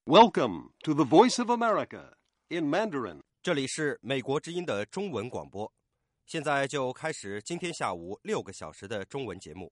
Welcome to the Voice of America in Mandarin. 这里是美国之音的中文广播，现在就开始今天下午6个小时的中文节目。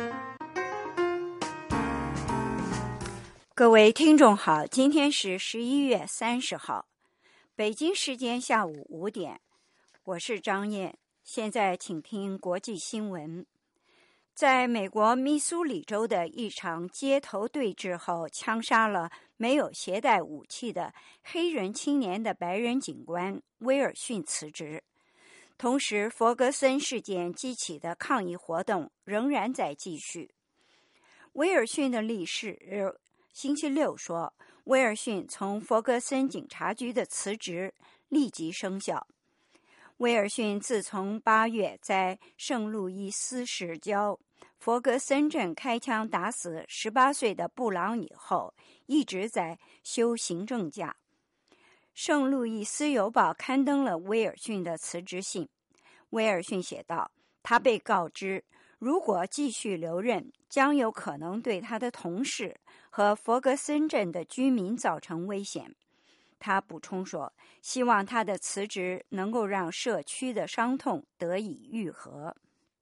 各位听众好，今天是11月30号，北京时间下午5点，我是张燕，现在请听国际新闻。在美国密苏里州的一场街头对峙后，枪杀了没有携带武器的黑人青年的白人警官威尔逊辞职。同时，弗格森事件激起的抗议活动仍然在继续。威尔逊的律师星期六说，威尔逊从弗格森警察局的辞职立即生效。威尔逊自从8月在圣路易斯市郊弗格森镇开枪打死18岁的布朗以后，一直在休行政假。圣路易斯邮报刊登了威尔逊的辞职信。威尔逊写道，他被告知如果继续留任，将有可能对他的同事和弗格森镇的居民造成危险。他补充说，希望他的辞职能够让社区的伤痛得以愈合。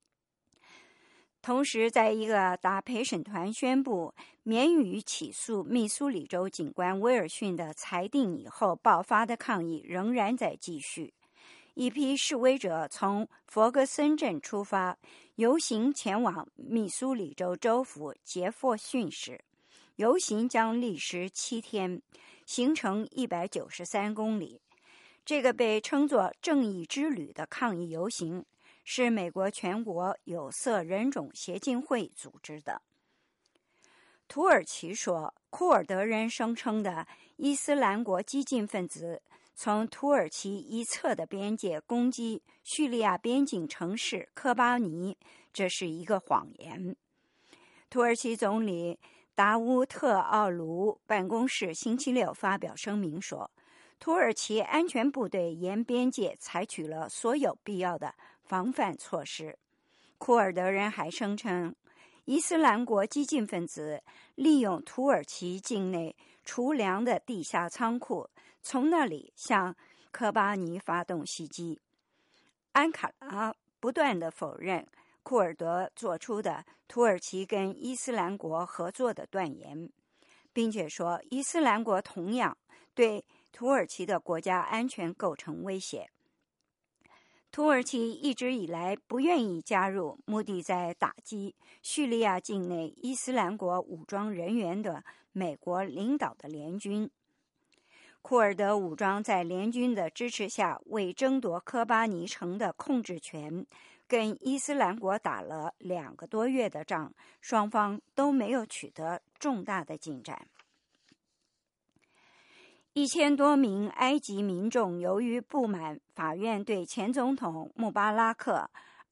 同时，在一个大陪审团宣布免予起诉密苏里州警官威尔逊的裁定以后，爆发的抗议仍然在继续。一批示威者从弗格森镇出发，游行前往密苏里州州府杰弗逊市。游行将历时7天，行程193公里。这个被称作正义之旅的抗议游行是美国全国有色人种协进会组织的。土耳其说，库尔德人声称的伊斯兰国激进分子从土耳其一侧的边界攻击叙利亚边境城市科巴尼，这是一个谎言。土耳其总理达乌特奥卢办公室星期六发表声明说，土耳其安全部队沿边界采取了所有必要的防范措施。库尔德人还声称，伊斯兰国激进分子利用土耳其境内储粮的地下仓库，从那里向科巴尼发动袭击。安卡拉不断地否认库尔德做出的土耳其跟伊斯兰国合作的断言，并且说伊斯兰国同样对土耳其的国家安全构成威胁。土耳其一直以来不愿意加入目的在打击叙利亚境内伊斯兰国武装人员的美国领导的联军。库尔德武装在联军的支持下，为争夺科巴尼城的控制权，跟伊斯兰国打了2个多月的仗，双方都没有取得重大的进展。1000多名埃及民众由于不满法院对前总统穆巴拉克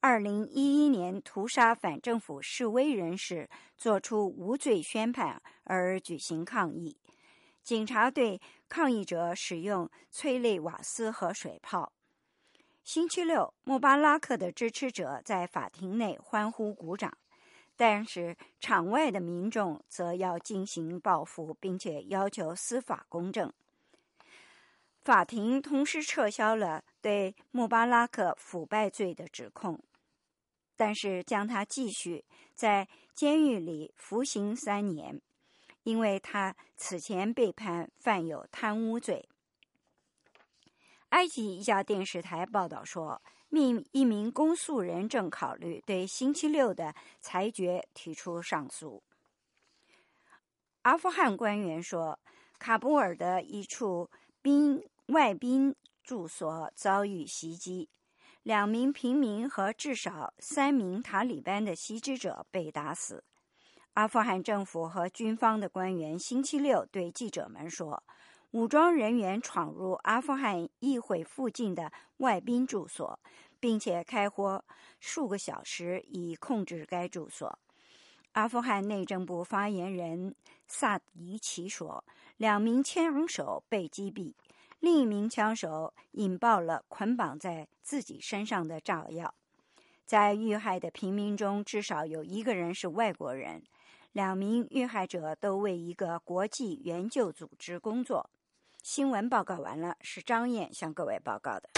2011年屠杀反政府示威人士作出无罪宣判而举行抗议。警察对抗议者使用催泪瓦斯和水炮。星期六，穆巴拉克的支持者在法庭内欢呼鼓掌，但是场外的民众则要进行报复，并且要求司法公正。法庭同时撤销了对穆巴拉克腐败罪的指控，但是将他继续在监狱里服刑3年，因为他此前被判犯有贪污罪。埃及一家电视台报道说，一名公诉人正考虑对星期六的裁决提出上诉。阿富汗官员说，喀布尔的一处外宾住所遭遇袭击，2名平民和至少3名塔利班的袭击者被打死。阿富汗政府和军方的官员星期六对记者们说，武装人员闯入阿富汗议会附近的外宾住所，并且开火数个小时以控制该住所。阿富汗内政部发言人萨迪奇说，2名枪手被击毙，另一名枪手引爆了捆绑在自己身上的炸药。在遇害的平民中，至少有1个人是外国人 2名遇害者都为一个国际援救组织工作。新闻报告完了，是张燕向各位报告的。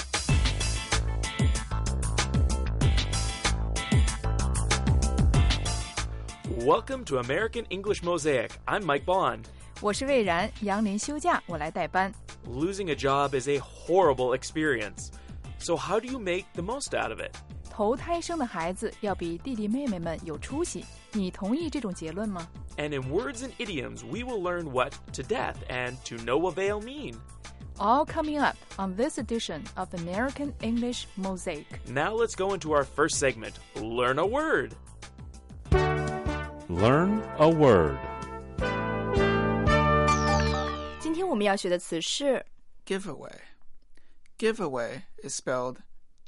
Welcome to American English Mosaic. I'm Mike Bond. 我是魏然，杨林休假，我来代班。 Losing a job is a horrible experience. So how do you make the most out of it? 投胎生的孩子要比弟弟妹妹们有出息，你同意这种结论吗？ And in words and idioms, we will learn what to death and to no avail mean. All coming up on this edition of American English Mosaic. Now let's go into our first segment, Learn a Word. Learn a word. 今天我们要学的词是 Giveaway. Giveaway is spelled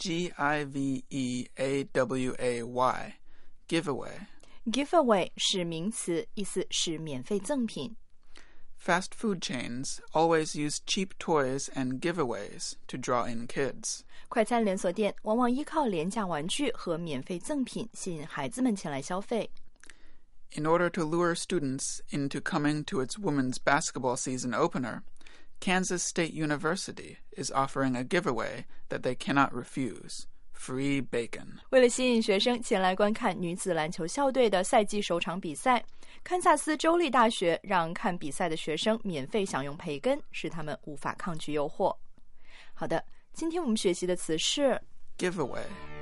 Giveaway. giveaway 是名词，意思是免费赠品。 Fast food chains always use cheap toys and giveaways to draw in kids. 快餐连锁店往往依靠廉价玩具和免费赠品吸引孩子们前来消费。 In order to lure students into coming to its women's basketball season opener, Kansas State University is offering a giveaway that they cannot refuse. Free bacon. 为了吸引学生前来观看女子篮球校队的赛季首场比赛，堪萨斯州立大学让看比赛的学生免费享用培根，使他们无法抗拒诱惑。好的，今天我们学习的词是 Giveaway.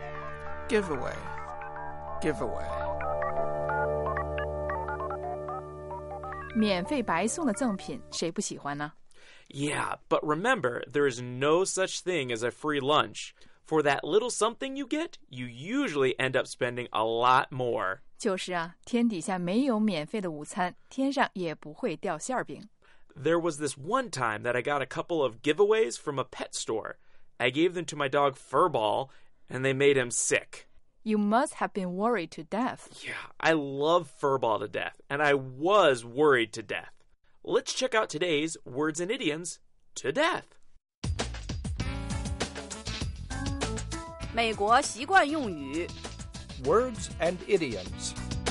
免费白送的赠品，谁不喜欢呢？ Yeah, but remember, there is no such thing as a free lunch.For that little something you get, you usually end up spending a lot more. 就是啊，天底下没有免费的午餐，天上也不会掉馅饼。 There was this one time that I got a couple of giveaways from a pet store. I gave them to my dog Furball, and they made him sick. You must have been worried to death. Yeah, I love Furball to death, and I was worried to death. Let's check out today's words and idioms to death. 美国习惯用语 Words and idioms.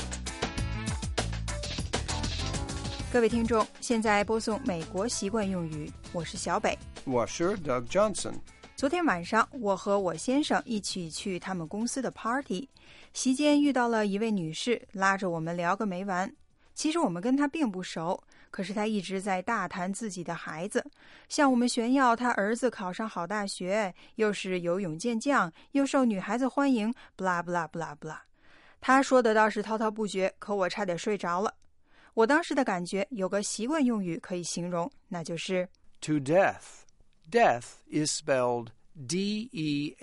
各位听众，现在播送美国习惯用语，我是小北。 我是 Doug Johnson. 昨天晚上，我和我先生一起去他们公司的 party， 席间遇到了一位女士，拉着我们聊个没完。其实我们跟她并不熟，可是她一直在大谈自己的孩子，向我们炫耀她儿子考上好大学，又是游泳健将，又受女孩子欢迎 blah blah blah blah。 她说的倒是滔滔不绝，可我差点睡着了。我当时的感觉有个习惯用语可以形容，那就是 To death. Death is spelled D-E-A-T-H.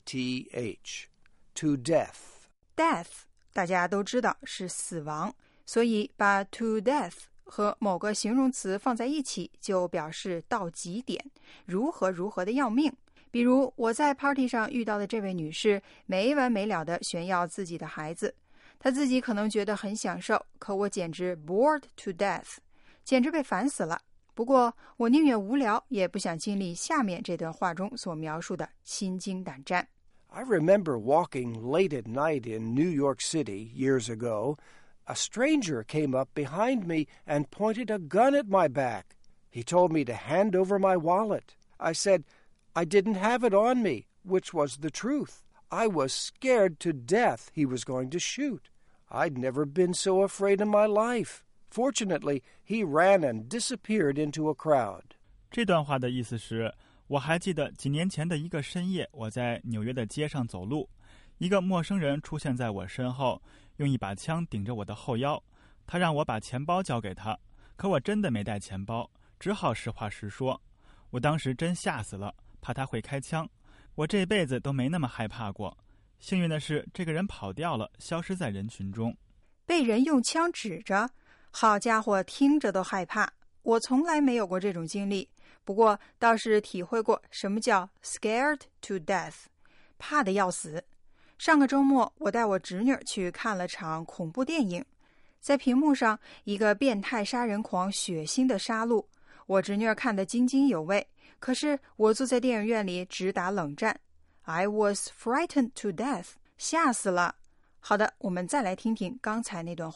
To death. Death 大家都知道是死亡，所以把 to death 和某个形容词放在一起，就表示到极点，如何如何的要命。比如我在 party 上遇到的这位女士，没完没了地炫耀自己的孩子，她自己可能觉得很享受，可我简直 bored to death， 简直被烦死了。不过我宁愿无聊，也不想经历下面这段话中所描述的心惊胆战。 I remember walking late at night in New York City years ago. A stranger came up behind me and pointed a gun at my back. He told me to hand over my wallet. I said I didn't have it on me, which was the truth. I was scared to death he was going to shoot. I'd never been so afraid in my life. Fortunately, he ran and disappeared into a crowd. 这段话的意思是，我还记得几年前的一个深夜，我在纽约的街上走路，一个陌生人出现在我身后，用一把枪顶着我的后腰，他让我把钱包交给他，可我真的没带钱包，只好实话实说。我当时真吓死了，怕他会开枪，我这辈子都没那么害怕过。幸运的是，这个人跑掉了，消失在人群中。 被人用枪指着，好家伙，听着都害怕。我从来没有过这种经历，不过倒是体会过什么叫 scared to death， 怕得要死。上个周末，我带我侄女去看了场恐怖电影，在屏幕上，一个变态杀人狂血腥的杀戮，我侄女看得津津有味，可是我坐在电影院里直打冷战。I was frightened to death， 吓死了。好的，我们再来听听刚才那段话。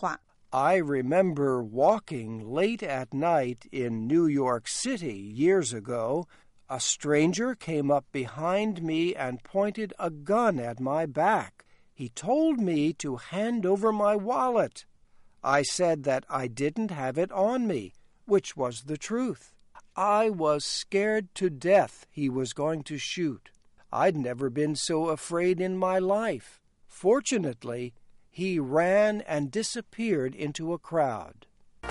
I remember walking late at night in New York City years ago. A stranger came up behind me and pointed a gun at my back. He told me to hand over my wallet. I said that I didn't have it on me, which was the truth. I was scared to death he was going to shoot. I'd never been so afraid in my life. Fortunately, he ran and disappeared into a crowd.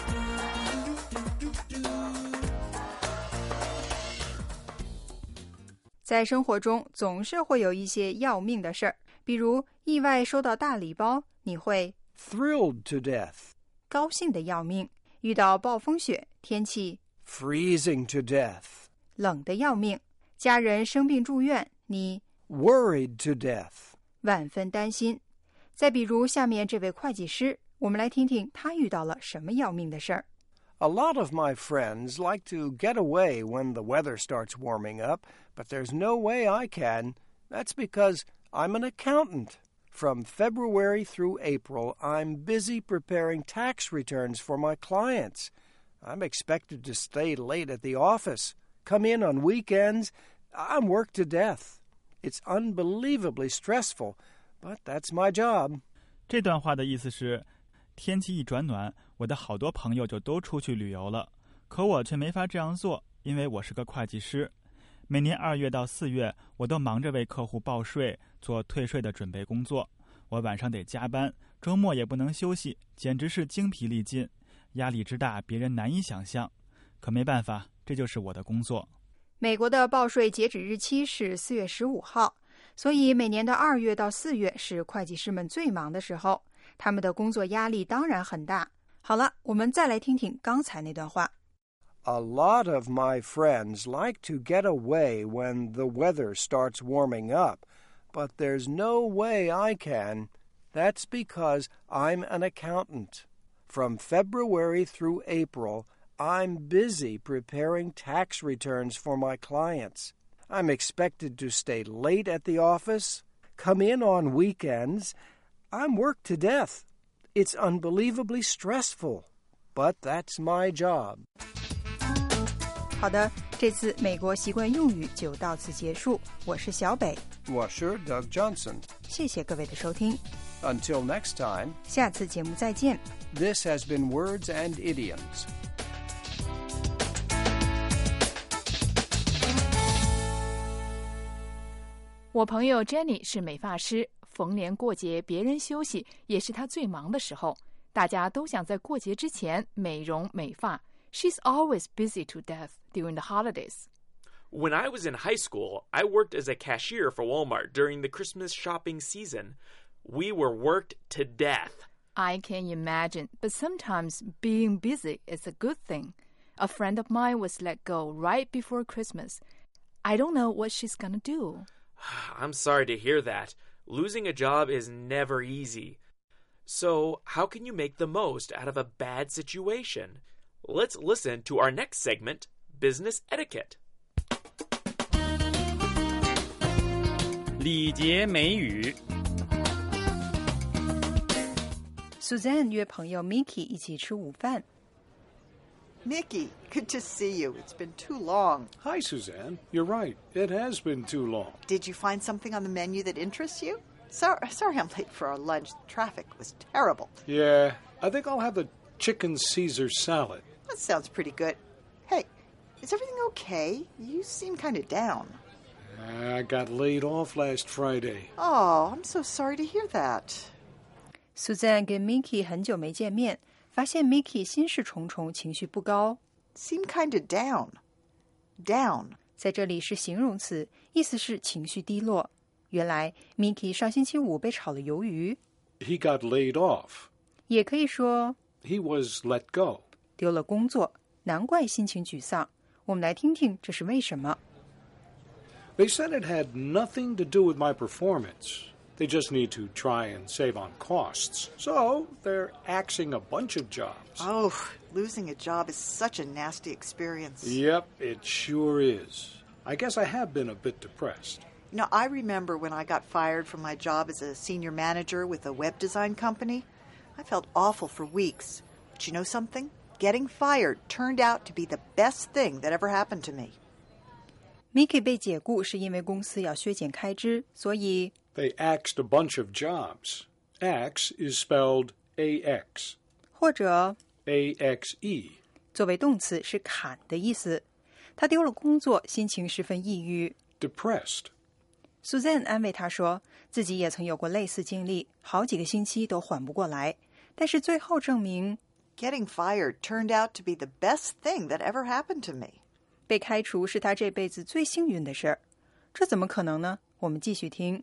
在生活中总是会有一些要命的事儿，比如意外收到大礼包，你会 Thrilled to death. 高兴的要命；遇到暴风雪，天气 Freezing to death. 冷的要命；家人生病住院，你 Worried to death. 万分担心。再比如下面这位会计师，我们来听听他遇到了什么要命的事儿。 A lot of my friends like to get away when the weather starts warming up, but there's no way I can. That's because I'm an accountant. From February through April, I'm busy preparing tax returns for my clients. I'm expected to stay late at the office, come in on weekends. I'm worked to death. It's unbelievably stressful, but that's my job. 这段话的意思是，天气一转暖，我的好多朋友就都出去旅游了，可我却没法这样做，因为我是个会计师。每年2月到4月，我都忙着为客户报税，做退税的准备工作。我晚上得加班，周末也不能休息，简直是精疲力尽，压力之大，别人难以想象。可没办法，这就是我的工作。 美国的报税截止日期是4月15号，所以每年的2月到4月是会计师们最忙的时候，他们的工作压力当然很大。好了，我们再来听听刚才那段话。 A lot of my friends like to get away when the weather starts warming up, but there's no way I can. That's because I'm an accountant. From February through April, I'm busy preparing tax returns for my clients. I'm expected to stay late at the office, come in on weekends. I'm worked to death. It's unbelievably stressful, but that's my job. 好的，这次美国习惯用语就到此结束。我是小北， 我是 Doug Johnson. 谢谢各位的收听。 Until next time, 下次节目再见。 this has been Words and Idioms. 我朋友 Jenny 是美发师，逢年过节别人休息也是她最忙的时候，大家都想在过节之前美容美发。She's always busy to death during the holidays. When I was in high school, I worked as a cashier for Walmart during the Christmas shopping season. We were worked to death. I can imagine, but sometimes being busy is a good thing. A friend of mine was let go right before Christmas. I don't know what she's gonna do. I'm sorry to hear that. Losing a job is never easy. So, how can you make the most out of a bad situation? Let's listen to our next segment, Business Etiquette. 礼节美语 Suzanne 约朋友 Mickey 一起吃午饭。 Mickey, good to see you. It's been too long. Hi, Suzanne. You're right. It has been too long. Did you find something on the menu that interests you? Sorry I'm late for our lunch. The traffic was terrible. Yeah, I think I'll have the chicken Caesar salad. That sounds pretty good. Hey, is everything okay? You seem kind of down. I got laid off last Friday. Oh, I'm so sorry to hear that. Suzanne 跟 Mickey 很久没见面，发现 Mickey 心事重重，情绪不高。 Seem kind of down. Down. 在这里是形容词，意思是情绪低落。原来 Mickey 上星期五被炒了鱿鱼。 He got laid off. 也可以说 He was let go. 丢了工作，难怪心情沮丧。我们来听听这是为什么。 They said it had nothing to do with my performance. They just need to try and save on costs. So they're axing a bunch of jobs. Oh, losing a job is such a nasty experience. Yep, it sure is. I guess I have been a bit depressed. You know, I remember when I got fired from my job as a senior manager with a web design company. I felt awful for weeks. But you know something? Getting fired turned out to be the best thing that ever happened to me. Mickey 被解雇是因为公司要削减开支，所以 They axed a bunch of jobs. Axe is spelled A-X. 或者 A-X-E. 作为动词是砍的意思。他丢了工作，心情十分抑郁。 Depressed. Suzanne 安慰他说，自己也曾有过类似经历，好几个星期都缓不过来，但是最后证明 Getting fired turned out to be the best thing that ever happened to me. 被开除是他这辈子最幸运的事儿。这怎么可能呢？我们继续听。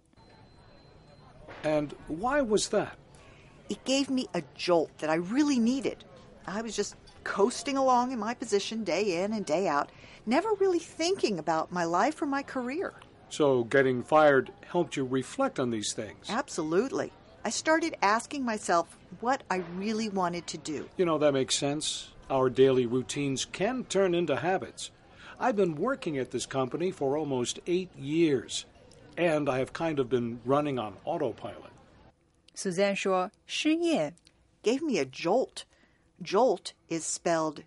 And why was that? It gave me a jolt that I really needed. I was just coasting along in my position day in and day out, never really thinking about my life or my career. So getting fired helped you reflect on these things. Absolutely. I started asking myself what I really wanted to do. You know, that makes sense. Our daily routines can turn into habits. I've been working at this company for almost 8 years, and I have kind of been running on autopilot. Suzanne 说，失业 Gave me a jolt. Jolt is spelled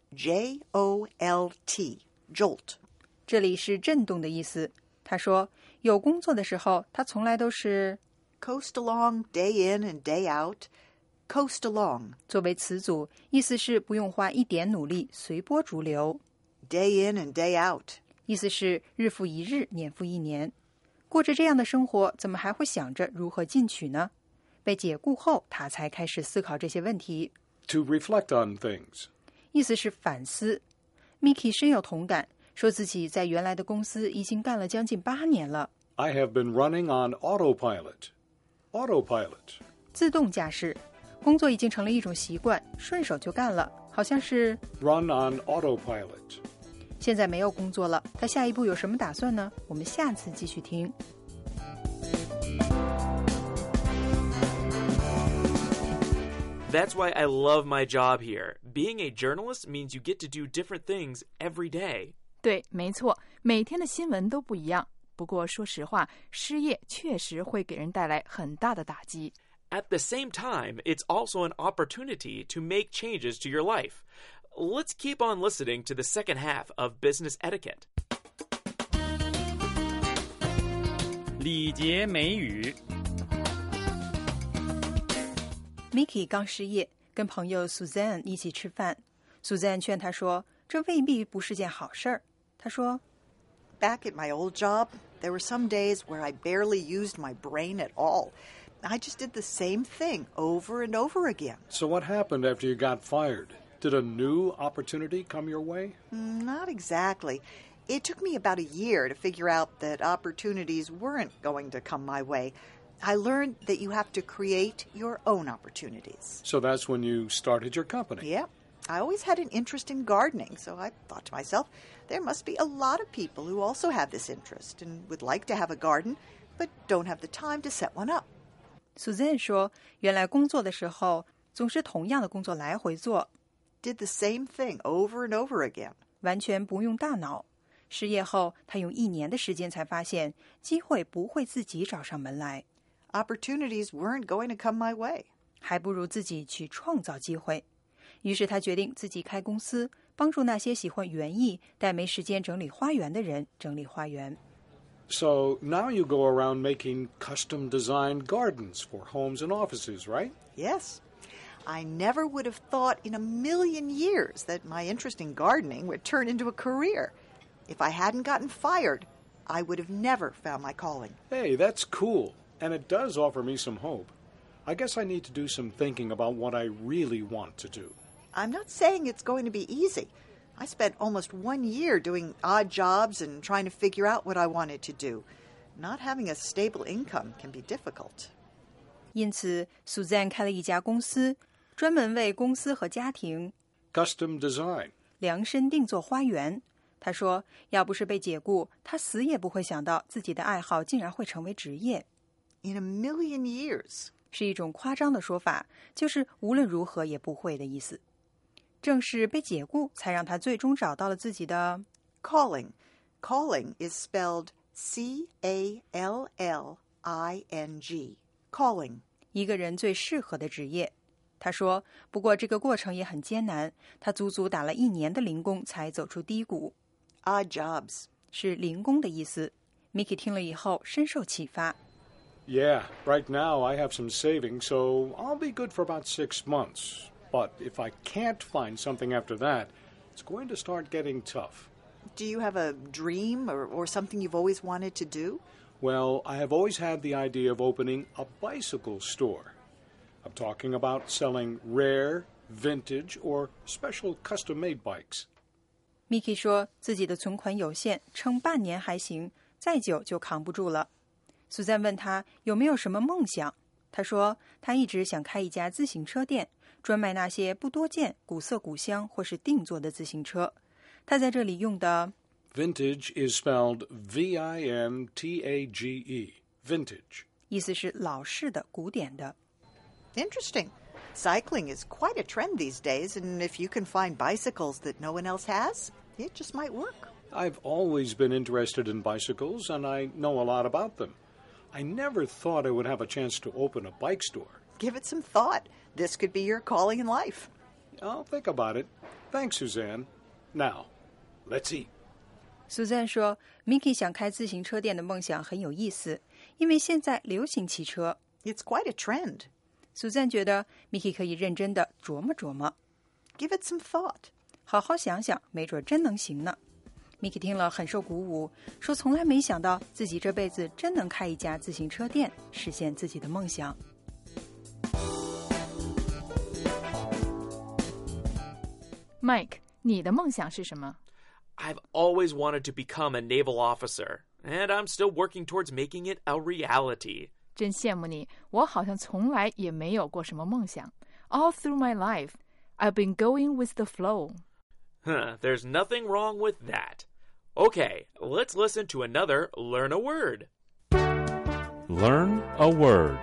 J-O-L-T. Jolt. 这里是震动的意思。他说，有工作的时候，他从来都是 Coast along, day in and day out. Coast along. 作为词组，意思是不用花一点努力，随波逐流。 Day in and day out. 意思是日复一日，年复一年。过着这样的生活，怎么还会想着如何进取呢？被解雇后，他才开始思考这些问题。 To reflect on things. 意思是反思。Mickey 深有同感，说自己在原来的公司已经干了将近8年了。 I have been running on autopilot. Autopilot. 自动驾驶，工作已经成了一种习惯，顺手就干了，好像是 Run on autopilot. 现在没有工作了，他下一步有什么打算呢？我们下次继续听。 That's why I love my job here. Being a journalist means you get to do different things every day. 对，没错，每天的新闻都不一样。不过说实话，失业确实会给人带来很大的打击。 At the same time, it's also an opportunity to make changes to your life. Let's keep on listening to the second half of Business Etiquette. 礼节美语。 Mickey 刚失业，跟朋友 Suzanne 一起吃饭。Suzanne 劝他说，这未必不是件好事儿。他说 Back at my old job, there were some days where I barely used my brain at all. I just did the same thing over and over again. So what happened after you got fired? Did a new opportunity come your way? Not exactly. It took me about a year to figure out that opportunities weren't going to come my way. I learned that you have to create your own opportunities. So that's when you started your company. Yeah. I always had an interest in gardening, so I thought to myself, there must be a lot of people who also have this interest and would like to have a garden, but don't have the time to set one up. Suzanne 说，原来工作的时候总是同样的工作来回做 Did the same thing over and over again. 完全不用大脑。失业后，他用1年的时间才发现，机会不会自己找上门来。 Opportunities weren't going to come my way. 还不如自己去创造机会。于是他决定自己开公司，帮助那些喜欢园艺但没时间整理花园的人整理花园。 So now you go around making custom-designed gardens for homes and offices, right? Yes. I never would have thought in a million years that my interest in gardening would turn into a career. If I hadn't gotten fired, I would have never found my calling. Hey, that's cool. And it does offer me some hope. I guess I need to do some thinking about what I really want to do. I'm not saying it's going to be easy. I spent almost 1 year doing odd jobs and trying to figure out what I wanted to do. Not having a stable income can be difficult. 因此 Suzanne 开了一家公司，专门为公司和家庭 Custom design. 量身定做花园。他说，要不是被解雇，他死也不会想到自己的爱好竟然会成为职业。 In a million years. 是一种夸张的说法，就是无论如何也不会的意思。正是被解雇，才让他最终找到了自己的 calling. Calling is spelled C-A-L-L-I-N-G. Calling. 一个人最适合的职业。 他说，不过这个过程也很艰难，他足足打了1年的零工才走出低谷。 Odd jobs 是零工的意思。 Mickey 听了以后深受启发。 Yeah, right now I have some savings, so I'll be good for about 6 months. But if I can't find something after that, it's going to start getting tough. Do you have a dream or something you've always wanted to do? Well, I have always had the idea of opening a bicycle store. I'm talking about selling rare, vintage, or special custom-made bikes. Mickey 说自己的存款有限，撑半年还行，再久就扛不住了。苏珊问他有没有什么梦想，他说他一直想开一家自行车店，专卖那些不多见、古色古香或是定做的自行车。他在这里用的 Vintage is spelled V-I-N-T-A-G-E. Vintage. 意思是老式的、古典的。 Interesting. Cycling is quite a trend these days, and if you can find bicycles that no one else has, it just might work. I've always been interested in bicycles, and I know a lot about them. I never thought I would have a chance to open a bike store. Give it some thought. This could be your calling in life. I'll think about it. Thanks, Suzanne. Now, let's eat. 苏珊说 Mickey 想开自行车店的梦想很有意思，因为现在流行汽车。 It's quite a trend. 苏珊觉得 Mickey 可以认真的琢磨琢磨， Give it some thought. 好好想想，没准真能行呢。Mickey 听了很受鼓舞，说从来没想到自己这辈子真能开一家自行车店，实现自己的梦想。 Mike， 你的梦想是什么？ I've always wanted to become a naval officer, and I'm still working towards making it a reality. 真羡慕你，我好像从来也没有过什么梦想。All through my life, I've been going with the flow. There's nothing wrong with that. Okay, let's listen to another Learn a Word. Learn a word.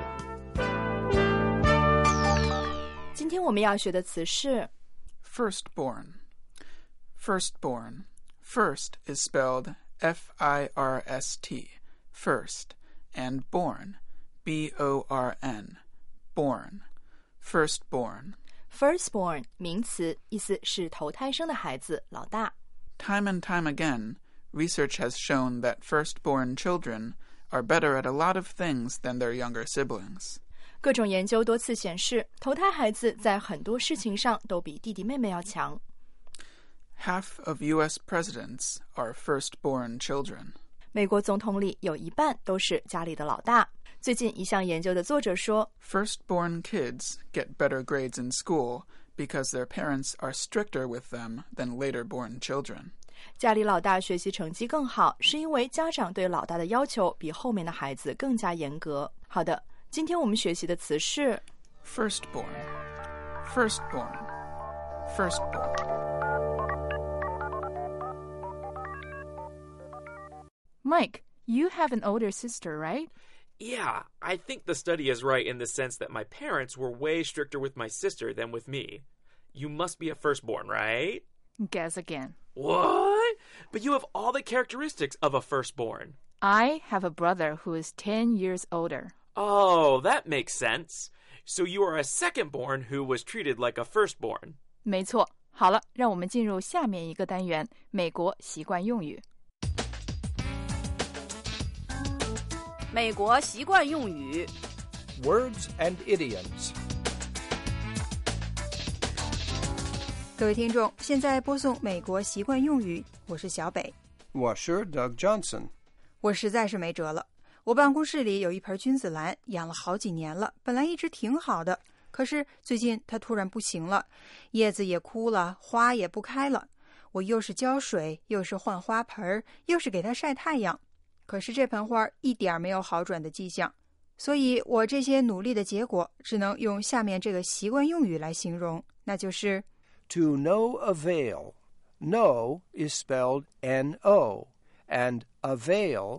今天我们要学的词是 Firstborn. Firstborn. First is spelled F-I-R-S-T, first, and born, B-O-R-N, born. Firstborn. Firstborn 名词，意思是头胎生的孩子，老大。 Time and time again, research has shown that firstborn children are better at a lot of things than their younger siblings. 各种研究多次显示，头胎孩子在很多事情上都比弟弟妹妹要强。 Half of U.S. presidents are firstborn children. 美国总统里有一半都是家里的老大。最近一项研究的作者说 Firstborn kids get better grades in school because their parents are stricter with them than later-born children. 家里老大学习成绩更好，是因为家长对老大的要求比后面的孩子更加严格。好的，今天我们学习的词是 Firstborn. Firstborn. Firstborn. Mike, you have an older sister, right? Yeah, I think the study is right in the sense that my parents were way stricter with my sister than with me. You must be a firstborn, right? Guess again. What? But you have all the characteristics of a firstborn. I have a brother who is 10 years older. Oh, that makes sense. So you are a secondborn who was treated like a firstborn. 没错。好了，让我们进入下面一个单元，美国习惯用语。 美国习惯用语 Words and idioms. 各位听众，现在播送美国习惯用语，我是小北。 我是 Doug Johnson. 我实在是没辙了。我办公室里有一盆君子兰，养了好几年了，本来一直挺好的，可是最近它突然不行了，叶子也枯了，花也不开了。我又是浇水，又是换花盆，又是给它晒太阳，可是这盆花一点没有好转的迹象。所以我这些努力的结果只能用下面这个习惯用语来形容，那就是 To no avail. No is spelled N-O, and avail,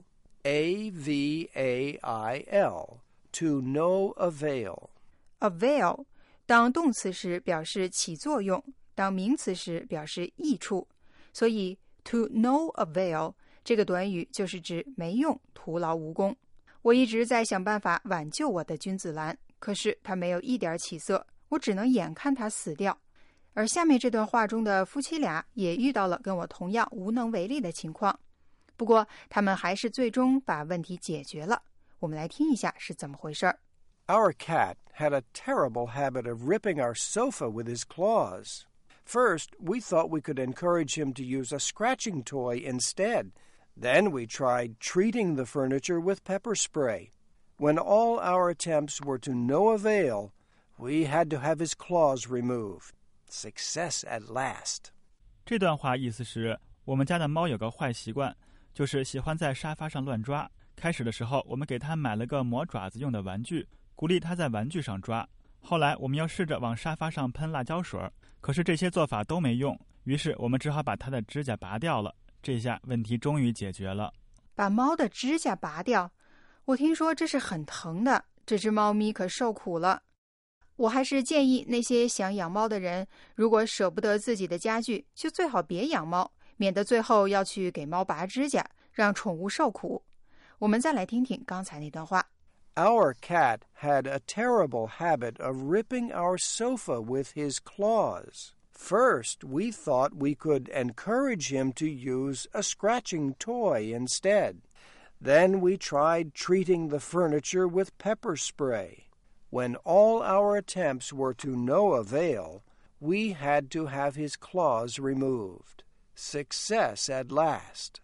A-V-A-I-L. To no avail. avail 当动词时表示起作用，当名词时表示益处，所以 to no avail 这个短语就是指没用，徒劳无功。我一直在想办法挽救我的君子兰，可是它没有一点起色， 我只能眼看他死掉。而下面这段话中的夫妻俩也遇到了跟我同样无能为力的情况，不过他们还是最终把问题解决了。我们来听一下是怎么回事。 Our cat had a terrible habit of ripping our sofa with his claws. First, we thought we could encourage him to use a scratching toy instead. Then we tried treating the furniture with pepper spray. When all our attempts were to no avail, we had to have his claws removed. Success at last. 这段话意思是，我们家的猫有个坏习惯，就是喜欢在沙发上乱抓。开始的时候，我们给它买了个磨爪子用的玩具，鼓励它在玩具上抓。后来我们又试着往沙发上喷辣椒水，可是这些做法都没用，于是我们只好把它的指甲拔掉了。这下问题终于解决了。 把猫的指甲拔掉，我听说这是很疼的，这只猫咪可受苦了。我还是建议那些想养猫的人，如果舍不得自己的家具，就最好别养猫，免得最后要去给猫拔指甲，让宠物受苦。我们再来听听刚才那段话。 Our cat had a terrible habit of ripping our sofa with his claws. First, we thought we could encourage him to use a scratching toy instead. Then we tried treating the furniture with pepper spray.When all our attempts were to no avail, we had to have his claws removed. Success at last.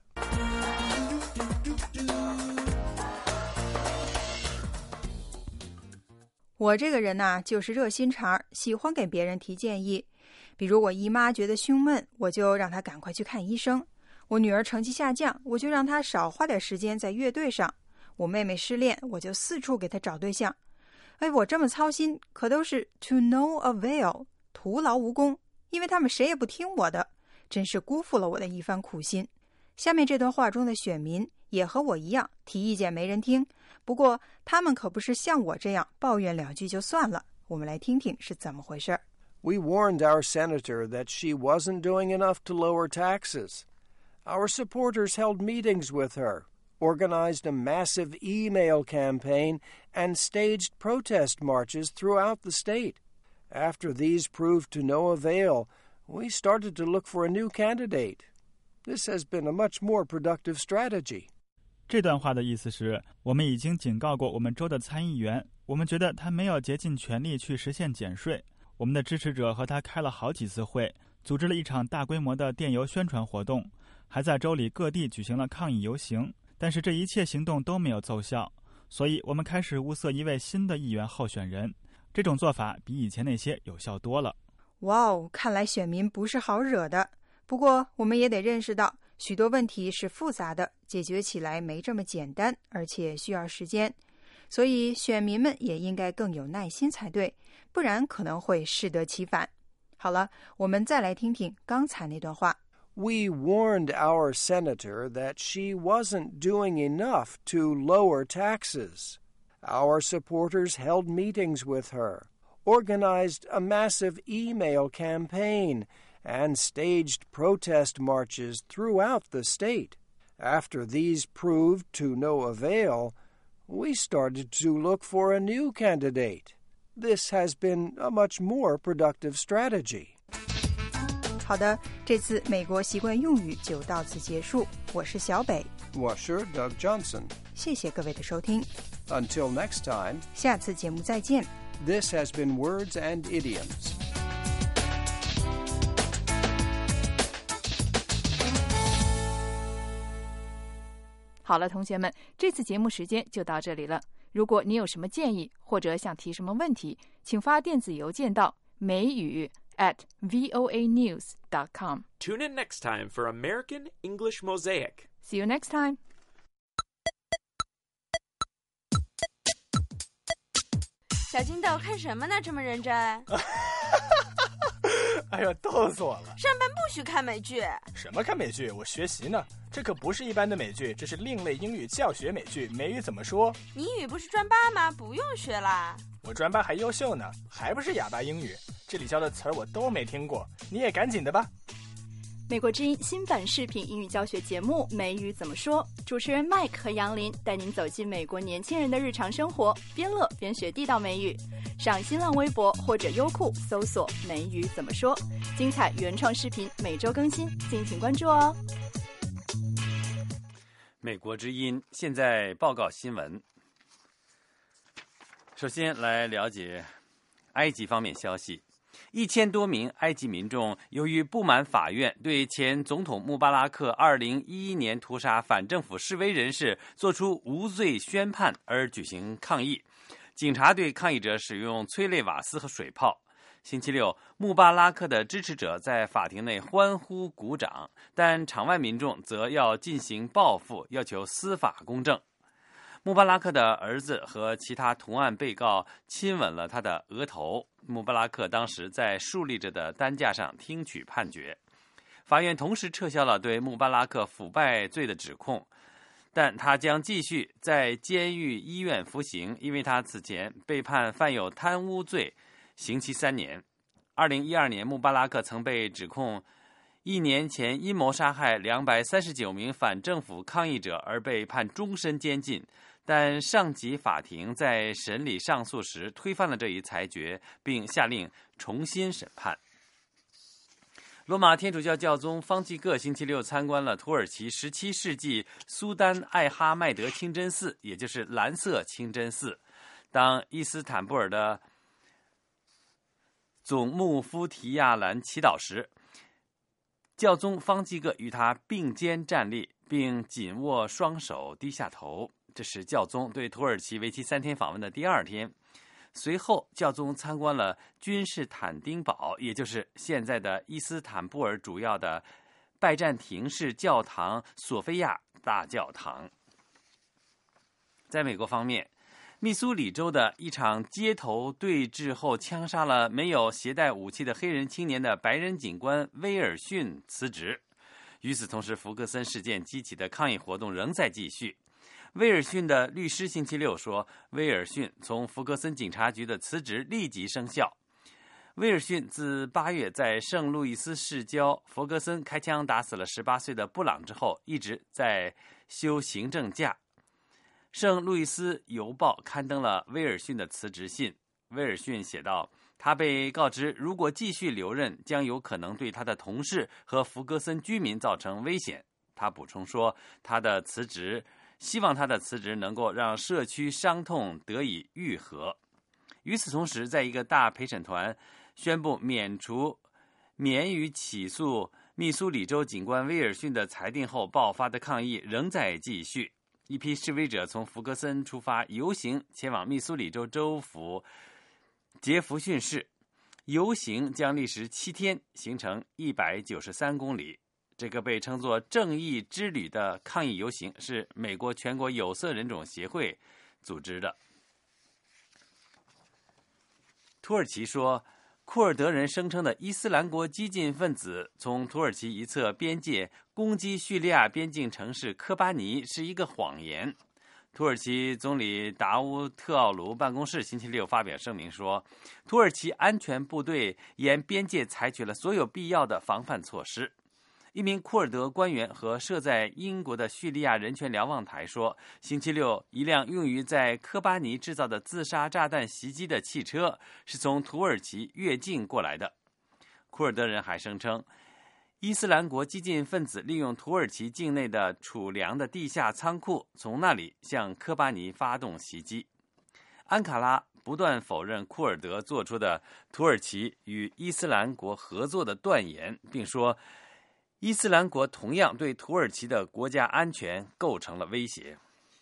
我这个人呢，就是热心肠，喜欢给别人提建议。比如我姨妈觉得胸闷，我就让她赶快去看医生。我女儿成绩下降，我就让她少花点时间在乐队上。我妹妹失恋，我就四处给她找对象。我这么操心，可都是 to no avail， 徒劳无功，因为他们谁也不听我的，真是辜负了我的一番苦心。下面这段话中的选民也和我一样，提意见没人听，不过他们可不是像我这样抱怨两句就算了。我们来听听是怎么回事。 We warned our senator that she wasn't doing enough to lower taxes. Our supporters held meetings with her.Organized a massive email campaign and staged protest marches throughout the state. After these proved to no avail, we started to look for a new candidate. This has been a much more productive strategy. 这段话的意思是，我们已经警告过我们州的参议员，我们觉得他没有竭尽全力去实现减税。我们的支持者和他开了好几次会，组织了一场大规模的电邮宣传活动，还在州里各地举行了抗议游行。但是这一切行动都没有奏效，所以我们开始物色一位新的议员候选人。这种做法比以前那些有效多了。 哇哦，看来选民不是好惹的。不过我们也得认识到，许多问题是复杂的，解决起来没这么简单，而且需要时间。所以选民们也应该更有耐心才对，不然可能会适得其反。好了，我们再来听听刚才那段话。 We warned our senator that she wasn't doing enough to lower taxes. Our supporters held meetings with her, organized a massive email campaign, and staged protest marches throughout the state. After these proved to no avail, we started to look for a new candidate. This has been a much more productive strategy. 好的，这次美国习惯用语就到此结束。我是小北， 我是 Doug Johnson。 谢谢各位的收听。 Until next time， 下次节目再见。 This has been Words and Idioms。 好了，同学们，这次节目时间就到这里了。如果你有什么建议或者想提什么问题，请发电子邮件到美语@voanews.com. Tune in next time for American English Mosaic. See you next time. 小金豆看什么呢？这么认真？ 哎呀，逗死我了！ 上班不许看美剧。 什么看美剧？我学习呢。这可不是一般的美剧，这是另类英语教学美剧。美语怎么说？ 你英语不是专八吗？不用学啦。 我专八还优秀呢，还不是哑巴英语。这里教的词儿我都没听过，你也赶紧的吧。 美国之音新版视频英语教学节目《美语怎么说》，主持人 Mike 和杨林带您走进美国年轻人的日常生活，边乐边学地道美语。上新浪微博或者优酷搜索“美语怎么说”，精彩原创视频每周更新，敬请关注哦。 美国之音现在报告新闻。首先来了解埃及方面消息。1000多名埃及民众由于不满法院对前总统穆巴拉克2011年屠杀反政府示威人士作出无罪宣判而举行抗议，警察对抗议者使用催泪瓦斯和水炮。星期六，穆巴拉克的支持者在法庭内欢呼鼓掌，但场外民众则要进行报复，要求司法公正。穆巴拉克的儿子和其他同案被告亲吻了他的额头。穆巴拉克当时在竖立着的担架上听取判决。法院同时撤销了对穆巴拉克腐败罪的指控，但他将继续在监狱医院服刑，因为他此前被判犯有贪污罪，刑期3年。2012年，穆巴拉克曾被指控1年前阴谋杀害239名反政府抗议者而被判终身监禁，但上级法庭在审理上诉时推翻了这一裁决，并下令重新审判。罗马天主教教宗方济各星期六参观了土耳其17世纪苏丹艾哈迈德清真寺，也就是蓝色清真寺。当伊斯坦布尔的总穆夫提亚兰祈祷时，教宗方济各与他并肩站立，并紧握双手，低下头。这是教宗对土耳其为期3天访问的第2天。随后，教宗参观了君士坦丁堡，也就是现在的伊斯坦布尔主要的拜占庭式教堂索菲亚大教堂。在美国方面，密苏里州的一场街头对峙后枪杀了没有携带武器的黑人青年的白人警官威尔逊辞职。与此同时，福克森事件激起的抗议活动仍在继续。威尔逊的律师星期六说，威尔逊从福克森警察局的辞职立即生效。威尔逊自8月在圣路易斯市郊福克森开枪打死了18岁的布朗之后，一直在休行政假。圣路易斯邮报刊登了威尔逊的辞职信。威尔逊写道，他被告知如果继续留任，将有可能对他的同事和福格森居民造成危险。他补充说，希望他的辞职能够让社区伤痛得以愈合。与此同时，在一个大陪审团宣布免于起诉密苏里州警官威尔逊的裁定后，爆发的抗议仍在继续。一批示威者从福格森出发游行，前往密苏里州州府杰弗逊市。游行将历时7天，行程193公里。这个被称作正义之旅的抗议游行是美国全国有色人种协会组织的。土耳其说，库尔德人声称的伊斯兰国激进分子从土耳其一侧边界攻击叙利亚边境城市科巴尼是一个谎言。土耳其总理达乌特奥卢办公室星期六发表声明说，土耳其安全部队沿边界采取了所有必要的防范措施。一名库尔德官员和设在英国的叙利亚人权瞭望台说，星期六一辆用于在科巴尼制造的自杀炸弹袭击的汽车是从土耳其越境过来的。库尔德人还声称，伊斯兰国激进分子利用土耳其境内的储粮的地下仓库，从那里向科巴尼发动袭击。安卡拉不断否认库尔德做出的土耳其与伊斯兰国合作的断言，并说伊斯兰国同样对土耳其的国家安全构成了威胁。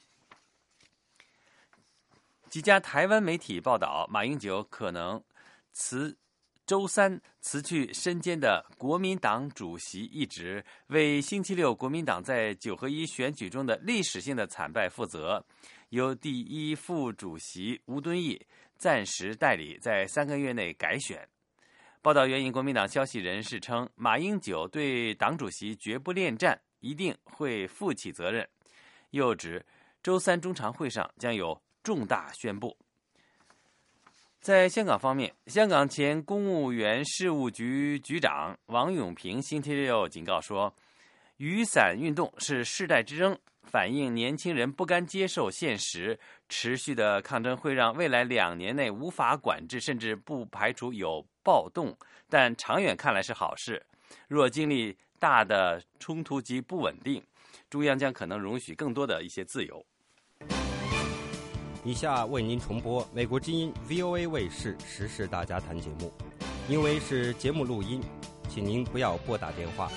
几家台湾媒体报道，马英九可能周三辞去身兼的国民党主席一职，为星期六国民党在9合1选举中的历史性的惨败负责。由第一副主席吴敦义暂时代理，在3个月内改选。报道援引国民党消息人士称，马英九对党主席绝不恋战，一定会负起责任。又指周三中常会上将有重大宣布。 在香港方面，香港前公务员事务局局长王永平星期六警告说，雨伞运动是世代之争，反映年轻人不甘接受现实，持续的抗争会让未来2年内无法管制，甚至不排除有暴动，但长远看来是好事。若经历大的冲突及不稳定，中央将可能容许更多的一些自由。 以下为您重播美国之音 VOA 卫视时事大家谈节目，因为是节目录音，请您不要拨打电话。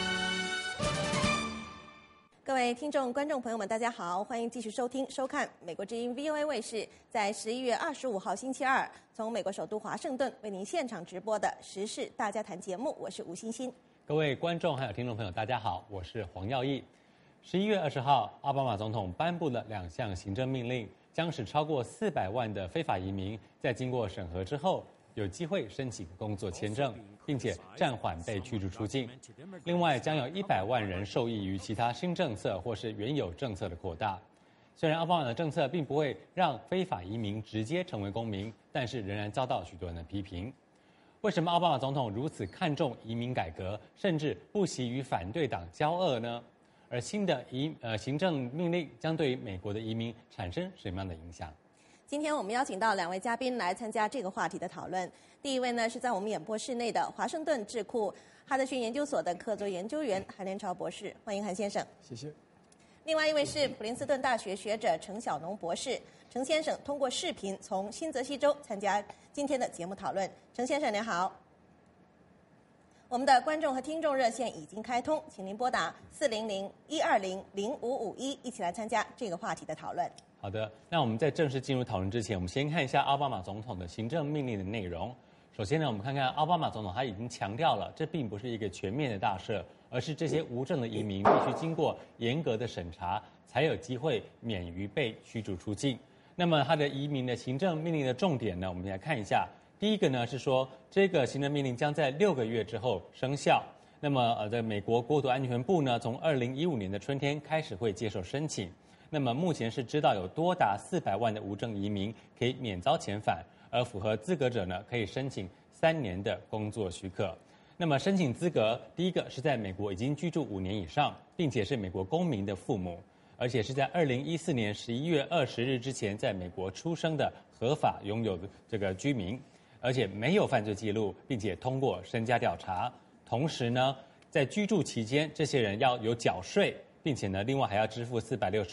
各位听众、观众朋友们，大家好，欢迎继续收听、收看美国之音 VOA 卫视在11月25号星期二从美国首都华盛顿为您现场直播的时事大家谈节目，我是吴欣欣。 各位观众还有听众朋友，大家好，我是黄耀义。11月20号，奥巴马总统颁布了2项行政命令，将使超过400万的非法移民在经过审核之后，有机会申请工作签证，并且暂缓被驱逐出境。另外，将有100万人受益于其他新政策或是原有政策的扩大。虽然奥巴马的政策并不会让非法移民直接成为公民，但是仍然遭到许多人的批评。为什么奥巴马总统如此看重移民改革，甚至不惜与反对党交恶呢？而新的行政命令将对于美国的移民产生什么样的影响？ 今天我们邀请到2位嘉宾来参加这个话题的讨论。第一位呢是在我们演播室内的华盛顿智库哈德逊研究所的客座研究员韩连朝博士，欢迎韩先生。 谢谢。 另外一位是普林斯顿大学学者程小农博士，程先生通过视频从新泽西州参加今天的节目讨论。程先生您好。我们的观众和听众热线已经开通，请您拨打400-120-0551，一起来参加这个话题的讨论。 好的，那我们在正式进入讨论之前，我们先看一下奥巴马总统的行政命令的内容。首先呢，我们看看奥巴马总统他已经强调了，这并不是一个全面的大赦，而是这些无证的移民必须经过严格的审查，才有机会免于被驱逐出境。那么他的移民的行政命令的重点呢，我们来看一下。第一个呢是说，这个行政命令将在6个月之后生效。那么在美国国土安全部呢，从2015年的春天开始会接受申请。那么目前是知道有多达400万的无证移民可以免遭遣返，而符合资格者呢可以申请3年的工作许可。那么申请资格，第一个是在美国已经居住5年以上，并且是美国公民的父母，而且是在2014年11月20日之前在美国出生的合法拥有的这个居民。而且没有犯罪记录，并且通过身家调查。同时呢，在居住期间，这些人要有缴税，并且呢，另外还要支付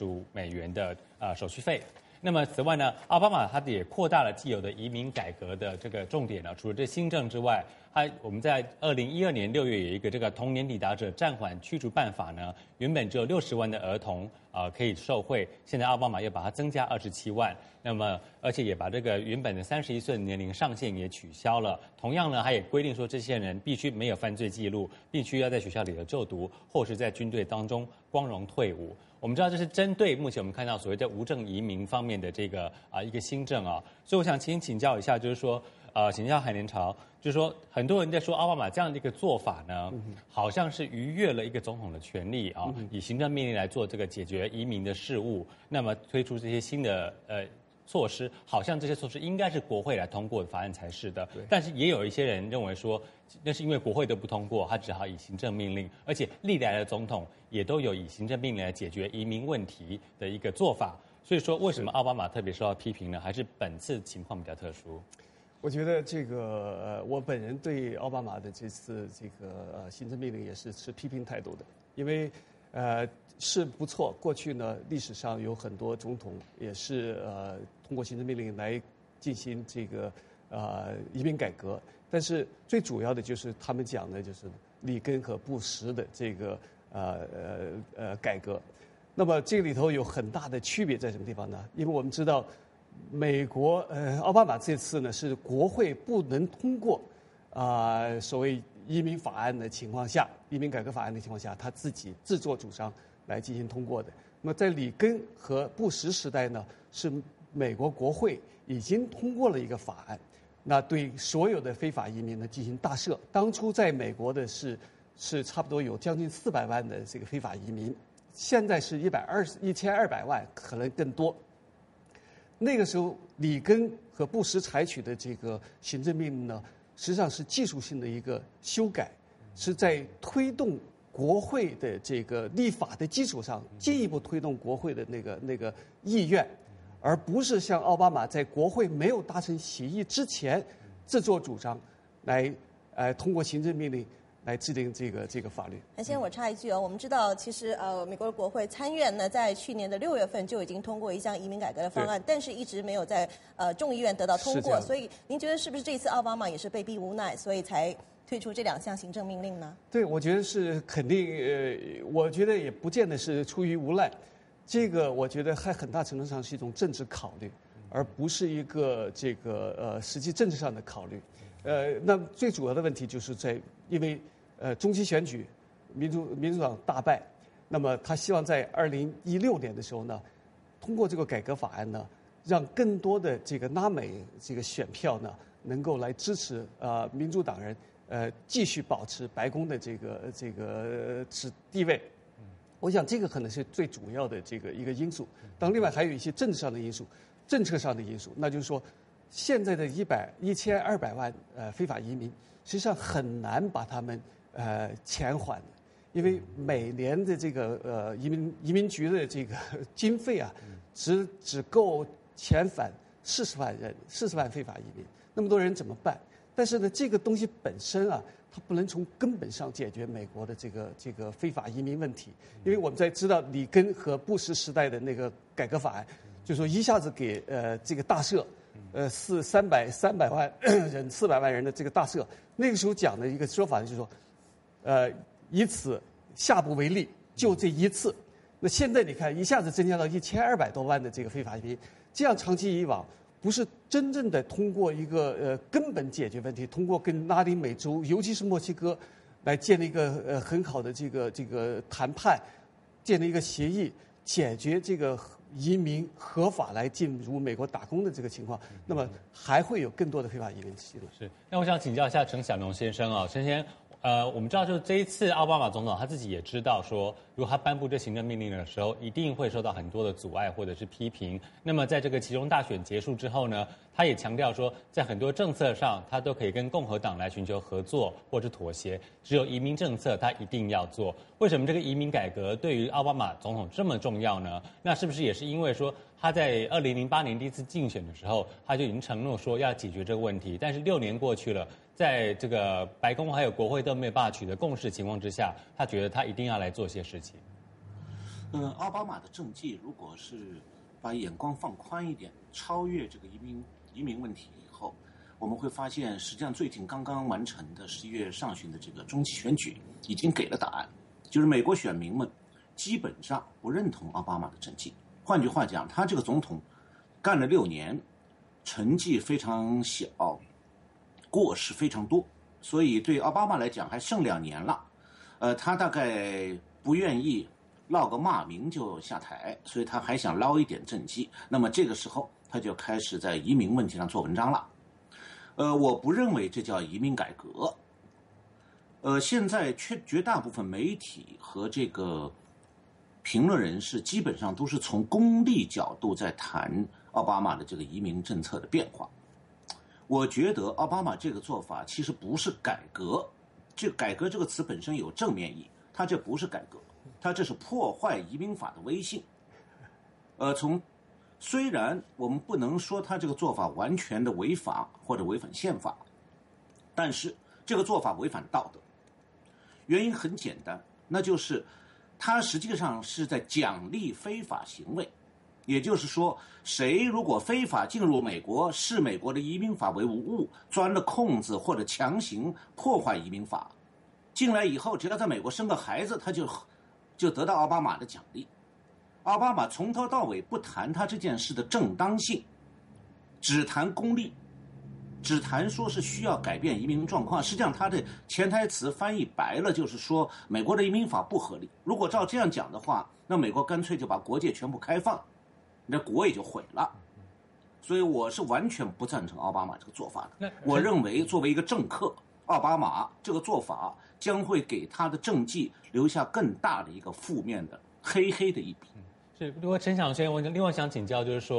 $465的手续费。那么此外呢，奥巴马他也扩大了既有的移民改革的这个重点呢。除了这新政之外，我们在2012年6月有一个这个童年抵达者暂缓驱逐办法呢，原本只有60万的儿童可以受惠，现在奥巴马又把它增加27万。那么而且也把这个原本的31岁的年龄上限也取消了。同样呢，他也规定说，这些人必须没有犯罪记录，必须要在学校里头就读，或是在军队当中光荣退伍。我们知道这是针对目前我们看到所谓的无证移民方面的这个一个新政啊，所以我想请教一下，就是说请教韩连朝，就是说很多人在说奥巴马这样的一个做法呢，好像是逾越了一个总统的权利啊，以行政命令来做这个解决移民的事务，那么推出这些新的措施，好像这些措施应该是国会来通过的法案才是的。但是也有一些人认为说，那是因为国会都不通过，他只好以行政命令，而且历来的总统也都有以行政命令来解决移民问题的一个做法。所以说，为什么奥巴马特别受到批评呢？还是本次情况比较特殊？ 我觉得这个我本人对奥巴马的这次这个行政命令也是持批评态度的，因为是不错。过去呢，历史上有很多总统也是通过行政命令来进行这个移民改革，但是最主要的就是他们讲的就是里根和布什的这个改革。那么这个里头有很大的区别在什么地方呢？因为我们知道，美国奥巴马这次呢是国会不能通过所谓移民法案的情况下，移民改革法案的情况下，他自己自作主张来进行通过的。那么在里根和布什时代呢，是美国国会已经通过了一个法案，那对所有的非法移民呢进行大赦。当初在美国的是差不多有将近400万的这个非法移民，现在是1200万，可能更多。 那个时候里根和布什采取的这个行政命令呢，实际上是技术性的一个修改，是在推动国会的这个立法的基础上，进一步推动国会的那个意愿，而不是像奥巴马在国会没有达成协议之前自作主张来通过行政命令来制定这个法律。 韩先生，我插一句哦，我们知道，其实美国的国会参院呢，在去年的6月份就已经通过一项移民改革的方案，但是一直没有在众议院得到通过。所以您觉得是不是这次奥巴马也是被逼无奈，所以才推出这2项行政命令呢？对， 我觉得是肯定。我觉得也不见得是出于无奈，这个我觉得还很大程度上是一种政治考虑，而不是一个这个实际政治上的考虑。那最主要的问题就是因为中期选举，民主党大败，那么他希望在2016年的时候呢，通过这个改革法案呢，让更多的这个拉美这个选票呢，能够来支持民主党人继续保持白宫的这个地位。我想这个可能是最主要的这个一个因素。当然，另外还有一些政治上的因素、政策上的因素，那就是说，现在的1200万非法移民，实际上很难把他们减缓的，因为每年的这个移民局的这个经费啊，只够遣返40万非法移民，那么多人怎么办？但是呢，这个东西本身啊，它不能从根本上解决美国的这个非法移民问题，因为我们在知道里根和布什时代的那个改革法案，就说一下子给这个大赦，300万人400万人的这个大赦，那个时候讲的一个说法就是说，以此下不为例，就这一次。那现在你看，一下子增加到1200多万的这个非法移民，这样长期以往，不是真正的通过一个根本解决问题，通过跟拉丁美洲，尤其是墨西哥，来建立一个很好的这个谈判，建立一个协议，解决这个移民合法来进入美国打工的这个情况，那么还会有更多的非法移民进来。 是，那我想请教一下陈小农先生啊，陈先生。我们知道，就是这一次奥巴马总统他自己也知道说，如果他颁布这行政命令的时候，一定会受到很多的阻碍或者是批评。那么在这个期中大选结束之后呢，他也强调说，在很多政策上，他都可以跟共和党来寻求合作或者妥协。只有移民政策他一定要做。为什么这个移民改革对于奥巴马总统这么重要呢？那是不是也是因为说他在2008年第一次竞选的时候，他就已经承诺说要解决这个问题，但是6年过去了。在这个白宫还有国会都没有办法取得共识情况之下，他觉得他一定要来做些事情。 奥巴马的政绩如果是把眼光放宽一点，超越这个移民问题以后，我们会发现，实际上最近刚刚完成的11月上旬的这个中期选举已经给了答案，就是美国选民们基本上不认同奥巴马的政绩。换句话讲，他这个总统干了6年，成绩非常小。过失非常多，所以对奥巴马来讲还剩2年了，他大概不愿意落个骂名就下台，所以他还想捞一点政绩。那么这个时候他就开始在移民问题上做文章了。我不认为这叫移民改革。现在绝大部分媒体和这个评论人士基本上都是从功利角度在谈奥巴马的这个移民政策的变化。我觉得奥巴马这个做法其实不是改革，这个改革这个词本身有正面意义，它这不是改革，它这是破坏移民法的威信。虽然我们不能说他这个做法完全的违法或者违反宪法，但是这个做法违反道德。原因很简单，那就是他实际上是在奖励非法行为。也就是说，谁如果非法进入美国，视美国的移民法为无物，钻了空子或者强行破坏移民法，进来以后只要在美国生个孩子，他就得到奥巴马的奖励。奥巴马从头到尾不谈他这件事的正当性，只谈功利，只谈说是需要改变移民状况。实际上他的潜台词翻译白了就是说，美国的移民法不合理。如果照这样讲的话，那美国干脆就把国界全部开放，那国也就毁了。所以我是完全不赞成奥巴马这个做法的。我认为作为一个政客，奥巴马这个做法将会给他的政绩留下更大的一个负面的黑的一笔。 是，如果陈小先生，我另外想请教就是说，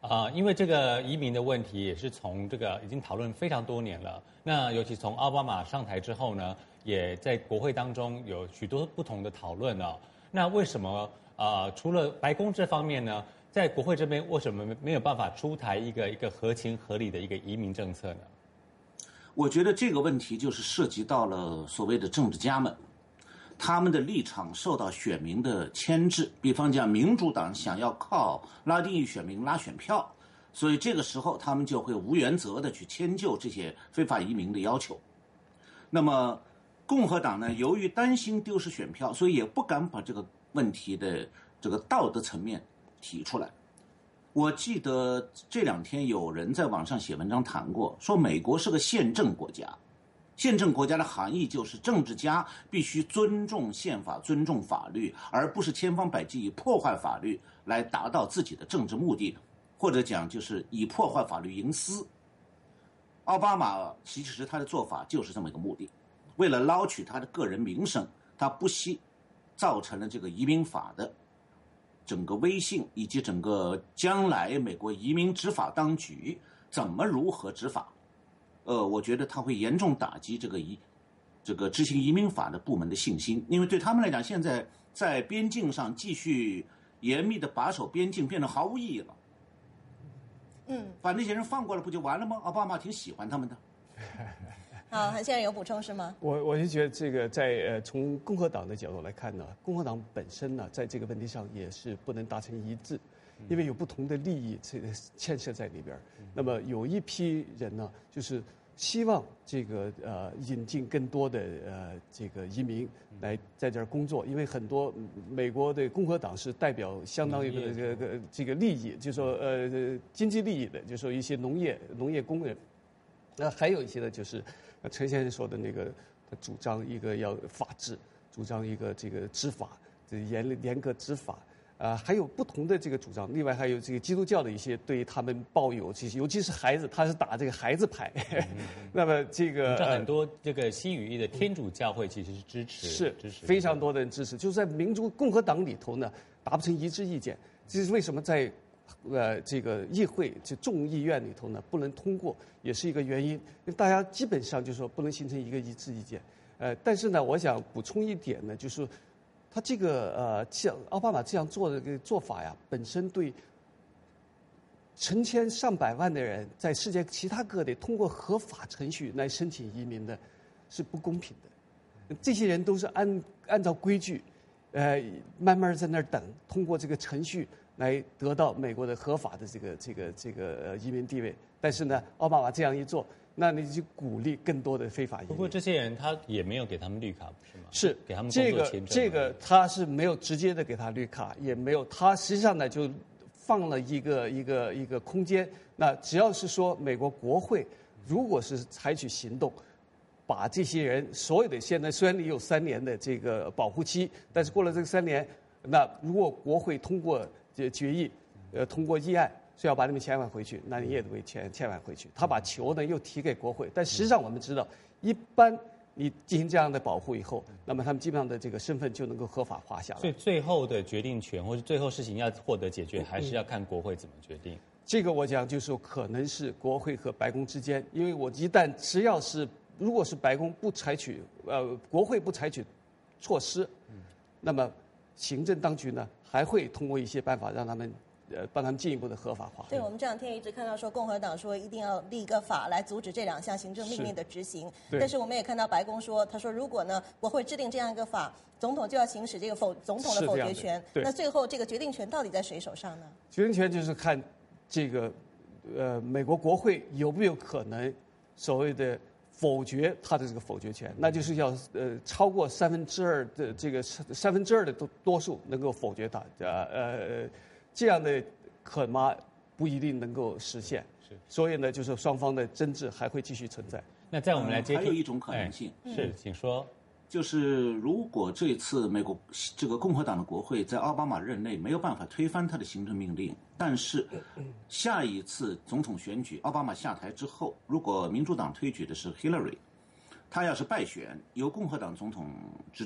因为这个移民的问题也是从这个已经讨论非常多年了。那尤其从奥巴马上台之后呢，也在国会当中有许多不同的讨论哦。那为什么除了白宫这方面呢，在国会这边为什么没有办法出台一个合情合理的一个移民政策呢？ 我觉得这个问题就是涉及到了所谓的政治家们，他们的立场受到选民的牵制。比方讲，民主党想要靠拉丁裔选民拉选票，所以这个时候他们就会无原则的去迁就这些非法移民的要求。那么共和党呢，由于担心丢失选票，所以也不敢把这个问题的这个道德层面提出来。我记得这2天有人在网上写文章谈过，说美国是个宪政国家。宪政国家的含义就是政治家必须尊重宪法、尊重法律，而不是千方百计以破坏法律来达到自己的政治目的，或者讲就是以破坏法律营私。奥巴马其实他的做法就是这么一个目的，为了捞取他的个人名声，他不惜造成了这个移民法的整个威信，以及整个将来美国移民执法当局如何执法。我觉得他会严重打击这个执行移民法的部门的信心，因为对他们来讲，现在在边境上继续严密的把守边境变得毫无意义了。把那些人放过了不就完了吗？奥巴马挺喜欢他们的。 好，韩先生有补充是吗？ 我就觉得这个在从共和党的角度来看呢，共和党本身呢在这个问题上也是不能达成一致，因为有不同的利益牵涉在里边。那么有一批人呢，就是希望这个引进更多的这个移民来在这儿工作，因为很多美国的共和党是代表相当于这个利益，就是说经济利益的，就是说一些农业工人。还有一些呢，就是陈先生说的那个，他主张一个要法治，主张一个这个执法，这严格执法。还有不同的这个主张，另外还有这个基督教的一些对他们抱有，尤其是孩子，他是打这个孩子牌。那么这个很多这个西语裔的天主教会其实是支持非常多的人支持，就是在共和党里头呢达不成一致意见，这是为什么在这个议会这众议院里头呢不能通过，也是一个原因，因为大家基本上就是说不能形成一个一致意见。但是呢，我想补充一点呢，就是他这个像奥巴马这样做的这个做法呀，本身对成千上百万的人在世界其他各地通过合法程序来申请移民的，是不公平的。这些人都是按照规矩，慢慢在那儿等，通过这个程序来得到美国的合法的这个移民地位。但是呢，奥巴马这样一做，那你就鼓励更多的非法移民。 不过这些人他也没有给他们绿卡，是吗？ 是给他们工作签证。 这个他是没有直接的给他绿卡，也没有，他实际上呢就放了一个空间。那只要是说美国国会如果是采取行动，把这些人所有的现在虽然你有3年的这个保护期，但是过了这个3年，那如果国会通过决议，通过议案。是要把你们遣返回去，那你也得遣返回去。他把球呢又提给国会，但实际上我们知道，一般你进行这样的保护以后，那么他们基本上的这个身份就能够合法化下来。 所以最后的决定权或者最后事情要获得解决，还是要看国会怎么决定。 这个我讲就是说，可能是国会和白宫之间，因为我一旦如果是白宫不采取国会不采取措施，那么行政当局呢还会通过一些办法让他们。帮他们进一步的合法化。 对，我们这2天一直看到说，共和党说一定要立一个法来阻止这2项行政命令的执行。但是我们也看到白宫说，他说如果呢国会制定这样一个法，总统就要行使这个总统的否决权。那最后这个决定权到底在谁手上呢？ 决定权就是看这个美国国会有没有可能所谓的否决他的这个否决权，那就是要超过2/3的这个2/3的多数能够否决他这样的可能不一定能够实现，所以呢，就是双方的争执还会继续存在。 那在我们来接听， 还有一种可能性是，请说， 就是如果这次美国这个共和党的国会在奥巴马任内没有办法推翻他的行政命令，但是下一次总统选举奥巴马下台之后，如果民主党推举的是 Hillary， 他要是败选，由共和党总统执政，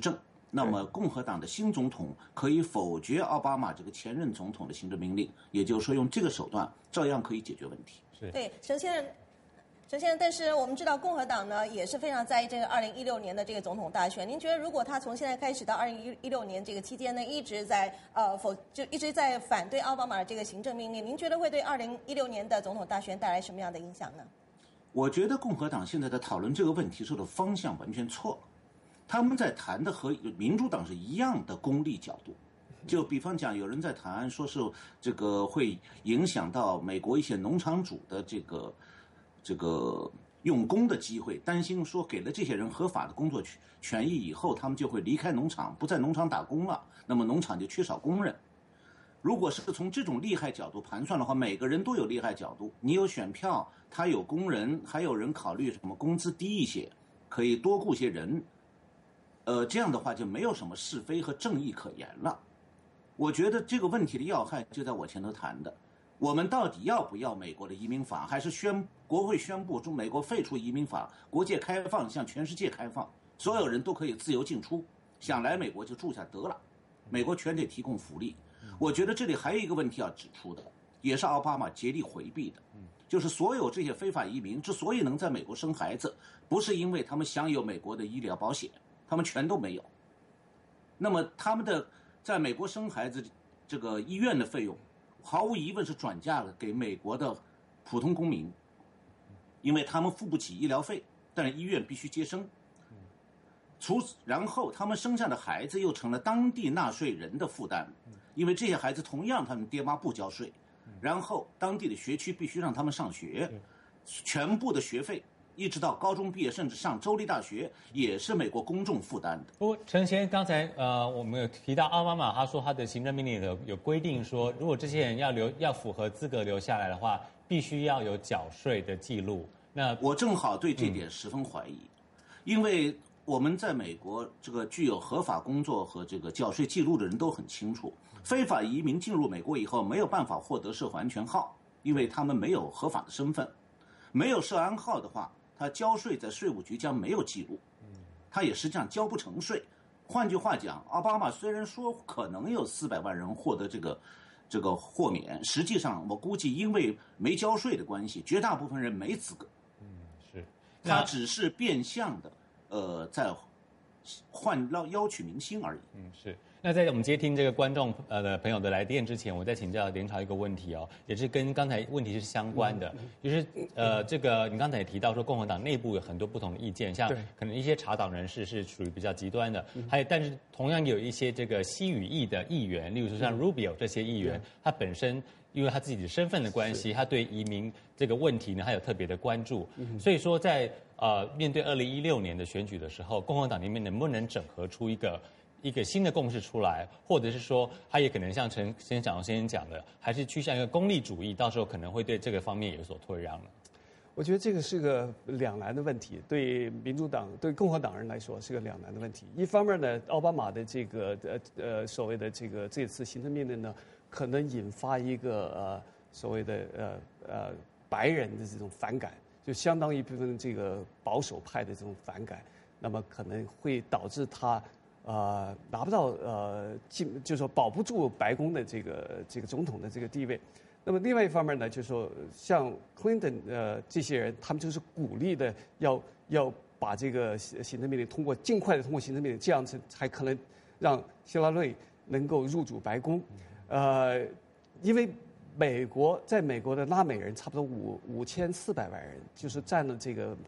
那么共和党的新总统可以否决奥巴马这个前任总统的行政命令，也就是说用这个手段照样可以解决问题。 对，陈先生，但是我们知道共和党呢也是非常在意这个2016年的这个总统大选。您觉得如果他从现在开始到2016年这个期间呢，一直在反对奥巴马的这个行政命令，您觉得会对2016年的总统大选带来什么样的影响呢？ 我觉得共和党现在在讨论这个问题时候的方向完全错了，他们在谈的和民主党是一样的功利角度。就比方讲，有人在谈说是这个会影响到美国一些农场主的这个用工的机会，担心说给了这些人合法的工作权益以后，他们就会离开农场，不在农场打工了，那么农场就缺少工人。如果是从这种利害角度盘算的话，每个人都有利害角度，你有选票，他有工人，还有人考虑什么工资低一些，可以多雇些人，这样的话就没有什么是非和正义可言了。我觉得这个问题的要害就在我前头谈的，我们到底要不要美国的移民法，还是国会宣布中美国废除移民法，国界开放，向全世界开放，所有人都可以自由进出，想来美国就住下得了，美国全得提供福利。我觉得这里还有一个问题要指出的，也是奥巴马竭力回避的，就是所有这些非法移民之所以能在美国生孩子，不是因为他们享有美国的医疗保险，他们全都没有。那么他们的在美国生孩子这个医院的费用，毫无疑问是转嫁了给美国的普通公民，因为他们付不起医疗费，但是医院必须接生。然后他们生下的孩子又成了当地纳税人的负担，因为这些孩子同样他们爹妈不交税，然后当地的学区必须让他们上学，全部的学费一直到高中毕业，甚至上州立大学，也是美国公众负担的。 不过陈先，刚才我们有提到奥巴马，他说他的行政命令有规定说，如果这些人要符合资格留下来的话，必须要有缴税的记录。那我正好对这点十分怀疑，因为我们在美国这个具有合法工作和这个缴税记录的人都很清楚，非法移民进入美国以后没有办法获得社会安全号，因为他们没有合法的身份，没有社安号的话，他交税在税务局将没有记录，他也实际上交不成税。换句话讲，奥巴马虽然说可能有400万人获得这个豁免，实际上我估计因为没交税的关系，绝大部分人没资格。 是， 他只是变相的在邀取民心而已。 是。那在我们接听这个观众的朋友的来电之前，我再请教连朝一个问题哦，也是跟刚才问题是相关的，就是这个你刚才也提到说共和党内部有很多不同的意见，像可能一些茶党人士是属于比较极端的，还有但是同样有一些这个西语裔的议员，例如说像 Rubio 这些议员，他本身因为他自己的身份的关系，他对移民这个问题呢，他有特别的关注，所以说在面对2016年的选举的时候，共和党里面能不能整合出一个新的共识出来，或者是说，他也可能像陈先生讲的，还是趋向一个功利主义，到时候可能会对这个方面有所退让了。 我觉得这个是个两难的问题，对民主党、对共和党人来说是个两难的问题。一方面呢，奥巴马的这个所谓的这次行政命令呢，可能引发一个所谓的白人的这种反感，就相当一部分这个保守派的这种反感，那么可能会导致他拿不到就是说保不住白宫的这个总统的这个地位。那么另外一方面呢，就是说像 Clinton 这些人，他们就是鼓励的要把这个行政命令尽快的通过行政命令，这样子才可能让希拉瑞能够入主白宫。因为在美国的拉美人差不多5400万人，就是占了这个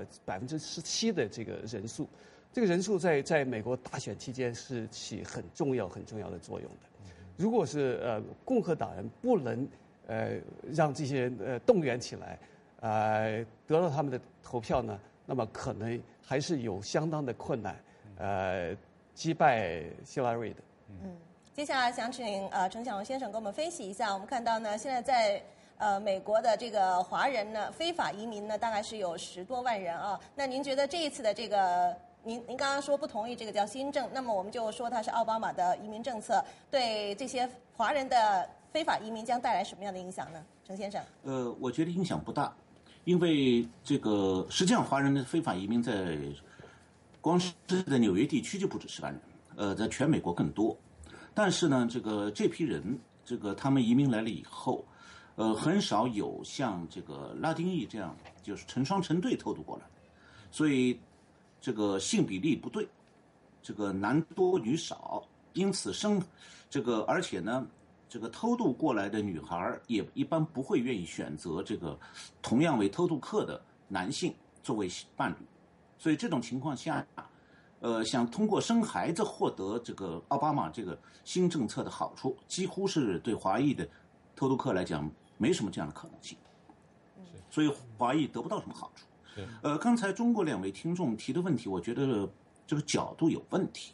17%的这个人数。这个人数在美国大选期间是起很重要的作用的。如果是共和党人不能让这些人动员起来，得到他们的投票呢，那么可能还是有相当的困难，击败希拉瑞的。 接下来想请陈小龙先生给我们分析一下，我们看到呢，现在在美国的这个华人呢，非法移民呢，大概是有10多万人啊。那您觉得这一次的这个？您刚刚说不同意这个叫新政，那么我们就说它是奥巴马的移民政策，对这些华人的非法移民将带来什么样的影响呢？陈先生？ 我觉得影响不大，因为这个实际上华人的非法移民光是在纽约地区就不止10万人， 在全美国更多。但是呢，这批人，他们移民来了以后，很少有像这个拉丁裔这样就是成双成对偷渡过来，所以这个性比例不对，这个男多女少，因此而且呢，这个偷渡过来的女孩也一般不会愿意选择这个同样为偷渡客的男性作为伴侣，所以这种情况下，想通过生孩子获得这个奥巴马这个新政策的好处，几乎是对华裔的偷渡客来讲没什么这样的可能性，所以华裔得不到什么好处。刚才中国2位听众提的问题，我觉得这个角度有问题。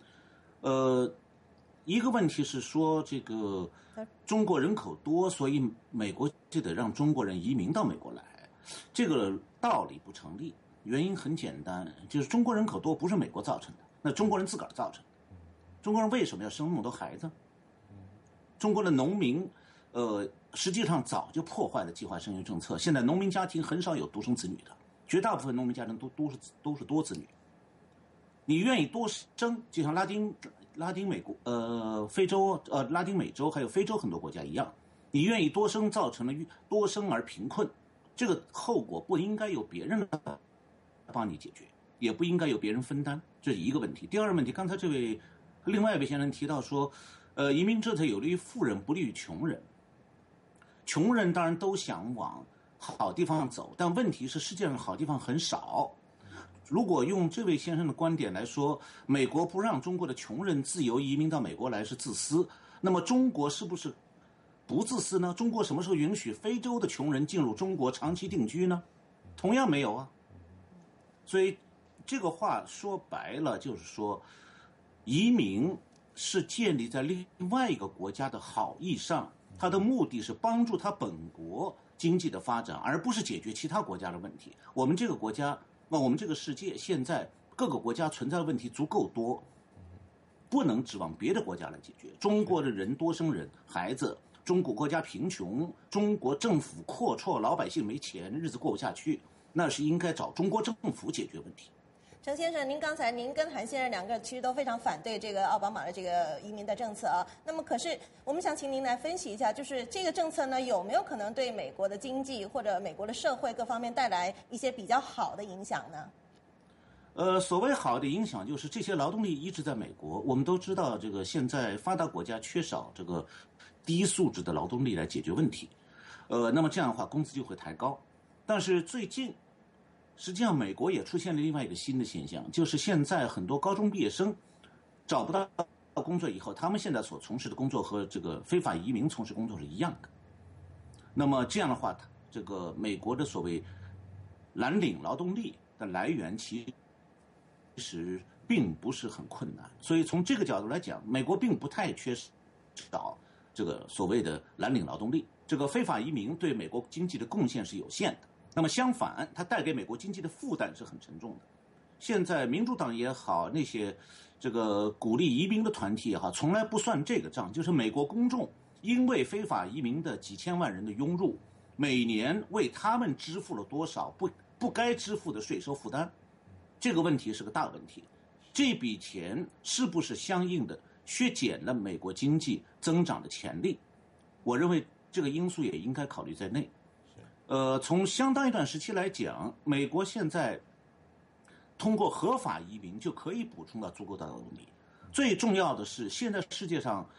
一个问题是说，这个中国人口多，所以美国就得让中国人移民到美国来，这个道理不成立。原因很简单，就是中国人口多不是美国造成的，那中国人自个儿造成的。中国人为什么要生那么多孩子？中国的农民，实际上早就破坏了计划生育政策。现在农民家庭很少有独生子女的，绝大部分农民家庭都是多子女。你愿意多生，就像拉丁美国、非洲、拉丁美洲还有非洲很多国家一样，你愿意多生，造成了多生而贫困，这个后果不应该由别人帮你解决，也不应该由别人分担，这是一个问题。第二个问题，刚才另外一位先生提到说，移民政策有利于富人，不利于穷人。穷人当然都想往好地方走，但问题是世界上好地方很少。如果用这位先生的观点来说，美国不让中国的穷人自由移民到美国来是自私，那么中国是不是不自私呢？中国什么时候允许非洲的穷人进入中国长期定居呢？同样没有啊。所以这个话说白了就是说，移民是建立在另外一个国家的好意上，它的目的是帮助它本国经济的发展，而不是解决其他国家的问题。我们这个国家，我们这个世界现在各个国家存在的问题足够多，不能指望别的国家来解决。中国的人多生孩子，中国国家贫穷，中国政府阔绰，老百姓没钱，日子过不下去，那是应该找中国政府解决问题。 程先生，您跟韩先生两个其实都非常反对这个奥巴马的这个移民的政策啊。那么，可是我们想请您来分析一下，就是这个政策呢，有没有可能对美国的经济或者美国的社会各方面带来一些比较好的影响呢？ 所谓好的影响，就是这些劳动力一直在美国。我们都知道，这个现在发达国家缺少这个低素质的劳动力来解决问题，那么这样的话工资就会抬高。但是最近，实际上美国也出现了另外一个新的现象，就是现在很多高中毕业生找不到工作以后，他们现在所从事的工作和这个非法移民从事工作是一样的。那么这样的话，这个美国的所谓蓝领劳动力的来源其实并不是很困难，所以从这个角度来讲，美国并不太缺少这个所谓的蓝领劳动力。这个非法移民对美国经济的贡献是有限的，那么相反，它带给美国经济的负担是很沉重的。现在民主党也好，那些这个鼓励移民的团体也好，从来不算这个账，就是美国公众因为非法移民的几千万人的涌入，每年为他们支付了多少不该支付的税收负担，这个问题是个大问题。这笔钱是不是相应的削减了美国经济增长的潜力？我认为这个因素也应该考虑在内。从相当一段时期来讲，美国现在通过合法移民就可以补充到足够的劳动力。最重要的是，现在世界上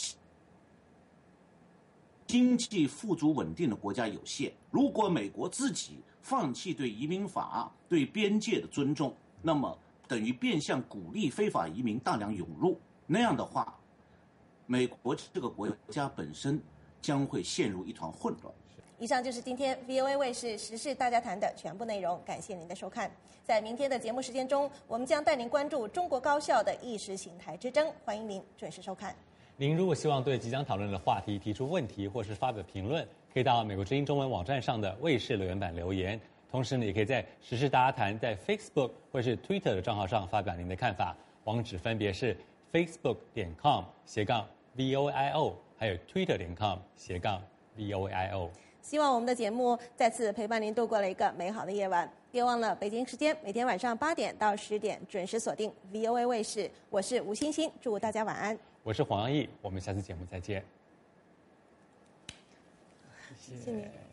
经济富足稳定的国家有限，如果美国自己放弃对移民法、对边界的尊重，那么等于变相鼓励非法移民大量涌入，那样的话，美国这个国家本身将会陷入一团混乱。 以上就是今天 VOA 卫视时事大家谈的全部内容，感谢您的收看。在明天的节目时间中，我们将带您关注中国高校的意识形态之争，欢迎您准时收看。 您如果希望对即将讨论的话题提出问题或是发表评论，可以到美国之音中文网站上的卫视留言板留言。同时呢，也可以在时事大家谈在 Facebook 或是 Twitter 的账号上发表您的看法，网址分别是 facebook.com/VOIO， 还有 twitter.com/VOIO。 希望我们的节目再次陪伴您度过了一个美好的夜晚。别忘了北京时间每天晚上8点到10点准时锁定 VOA 卫视。我是吴欣欣，祝大家晚安。 我是黄洋溢，我们下次节目再见。 谢谢你。